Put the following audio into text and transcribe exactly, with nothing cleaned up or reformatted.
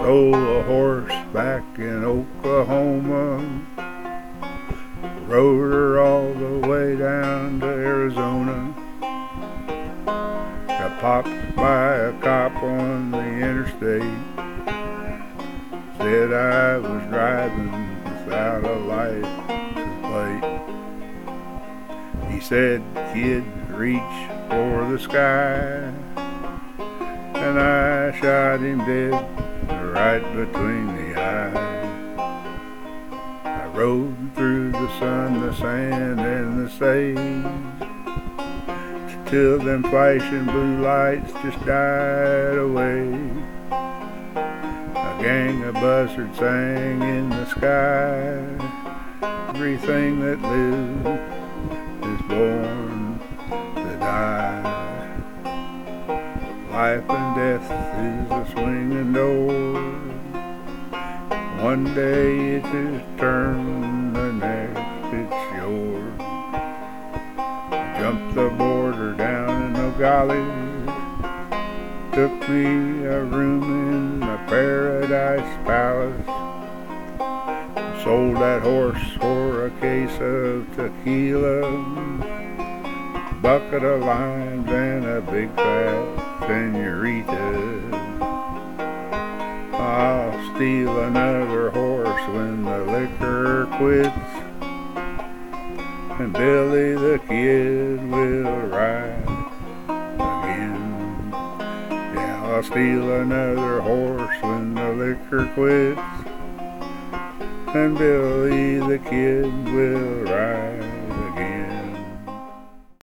Stole a horse back in Oklahoma, rode her all the way down to Arizona. Got popped by a cop on the interstate, said I was driving without a license plate. He said, kid, reach for the sky, and I shot him dead right between the eyes. I rode through the sun, the sand, and the sage, till them flashing blue lights just died away. A gang of buzzards sang in the sky. Everything that lives is born to die. Life and death is a swinging door. One day it's his turn, the next it's yours. Jumped the border down in Nogales, took me a room in the Paradise Palace, sold that horse for a case of tequila, bucket of limes and a big fat senorita. I'll steal another horse when the liquor quits, and Billy the Kid will ride again. Yeah, I'll steal another horse when the liquor quits, and Billy the Kid will ride